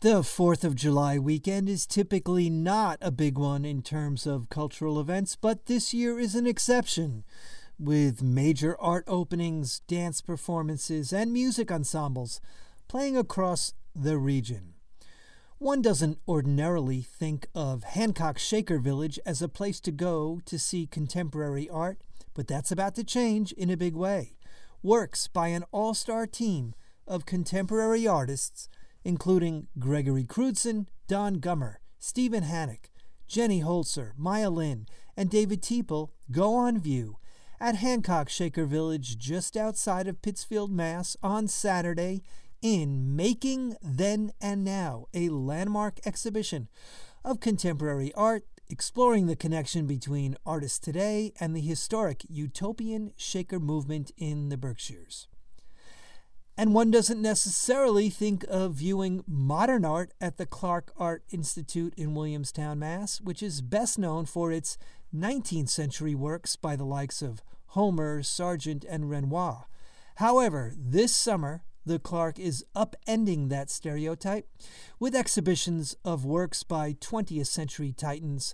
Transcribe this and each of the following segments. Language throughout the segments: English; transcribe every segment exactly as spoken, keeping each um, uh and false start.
The fourth of July weekend is typically not a big one in terms of cultural events, but this year is an exception, with major art openings, dance performances, and music ensembles playing across the region. One doesn't ordinarily think of Hancock Shaker Village as a place to go to see contemporary art, but that's about to change in a big way. Works by an all-star team of contemporary artists including Gregory Crewdson, Don Gummer, Stephen Hannock, Jenny Holzer, Maya Lin, and David Teeple, go on view at Hancock Shaker Village just outside of Pittsfield, Mass. On Saturday in Making Then and Now, a landmark exhibition of contemporary art exploring the connection between artists today and the historic utopian Shaker movement in the Berkshires. And one doesn't necessarily think of viewing modern art at the Clark Art Institute in Williamstown, Mass., which is best known for its nineteenth century works by the likes of Homer, Sargent, and Renoir. However, this summer, the Clark is upending that stereotype with exhibitions of works by twentieth century titans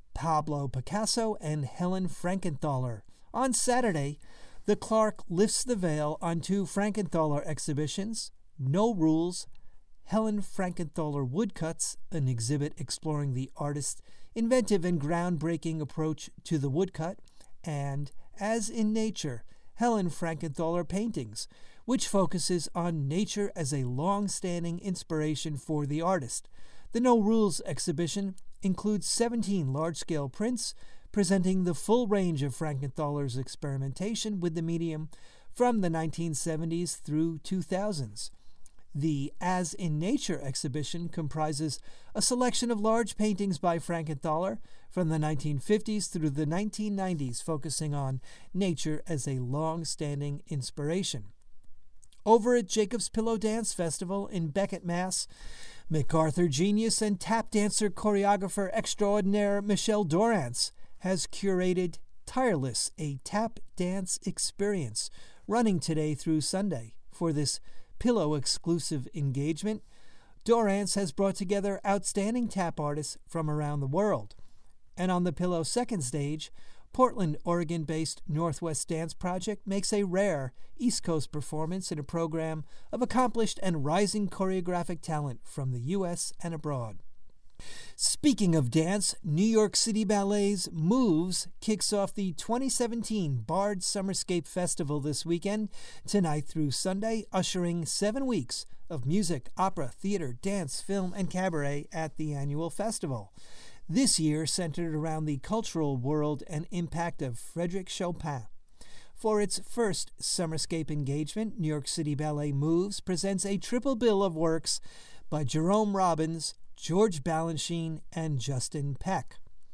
Pablo Picasso and Helen Frankenthaler. On Saturday, the Clark lifts the veil on two Frankenthaler exhibitions, No Rules, Helen Frankenthaler Woodcuts, an exhibit exploring the artist's inventive and groundbreaking approach to the woodcut, and As in Nature, Helen Frankenthaler Paintings, which focuses on nature as a long-standing inspiration for the artist. The No Rules exhibition includes seventeen large-scale prints presenting the full range of Frankenthaler's experimentation with the medium from the nineteen seventies through two thousands. The As in Nature exhibition comprises a selection of large paintings by Frankenthaler from the nineteen fifties through the nineteen nineties, focusing on nature as a long-standing inspiration. Over at Jacob's Pillow Dance Festival in Becket, Mass., MacArthur genius and tap dancer choreographer extraordinaire Michelle Dorrance has curated Tireless, a tap dance experience, running today through Sunday. For this Pillow-exclusive engagement, Dorrance has brought together outstanding tap artists from around the world. And on the Pillow second stage, Portland, Oregon-based Northwest Dance Project makes a rare East Coast performance in a program of accomplished and rising choreographic talent from the U S and abroad. Speaking of dance, New York City Ballet's Moves kicks off the twenty seventeen Bard Summerscape Festival this weekend, tonight through Sunday, ushering seven weeks of music, opera, theater, dance, film, and cabaret at the annual festival. This year centered around the cultural world and impact of Frédéric Chopin. For its first Summerscape engagement, New York City Ballet Moves presents a triple bill of works by Jerome Robbins, George Balanchine, and Justin Peck.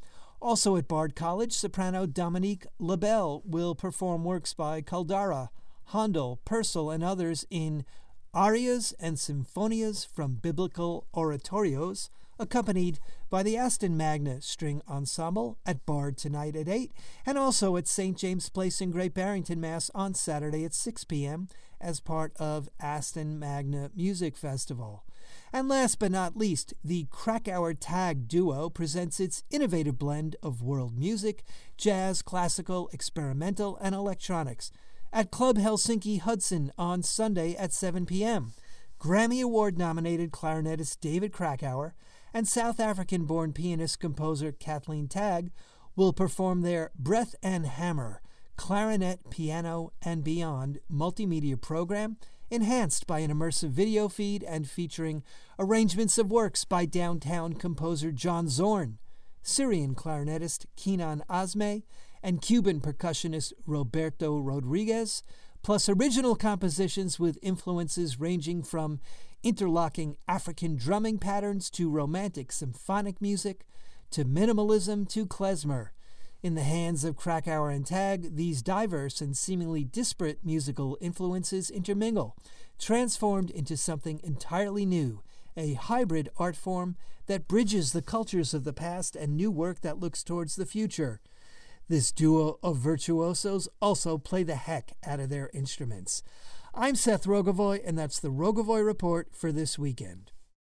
Also at Bard College, soprano Dominique Labelle will perform works by Caldara, Handel, Purcell, and others in arias and symphonias from biblical oratorios, accompanied by the Aston Magna String Ensemble at Bard tonight at eight, and also at Saint James Place in Great Barrington, Mass. On Saturday at six p.m. as part of Aston Magna Music Festival. And last but not least, the Krakauer Tag Duo presents its innovative blend of world music, jazz, classical, experimental, and electronics at Club Helsinki Hudson on Sunday at seven p.m. Grammy Award-nominated clarinetist David Krakauer and South African-born pianist-composer Kathleen Tagg will perform their Breath and Hammer, Clarinet, Piano, and Beyond multimedia program, enhanced by an immersive video feed and featuring arrangements of works by downtown composer John Zorn, Syrian clarinetist Kenan Azmeh, and Cuban percussionist Roberto Rodriguez, plus original compositions with influences ranging from interlocking African drumming patterns to romantic symphonic music to minimalism to klezmer. In the hands of Krakauer and Tagg, these diverse and seemingly disparate musical influences intermingle, transformed into something entirely new, a hybrid art form that bridges the cultures of the past and new work that looks towards the future. This duo of virtuosos also play the heck out of their instruments. I'm Seth Rogovoy, and that's the Rogovoy Report for this weekend.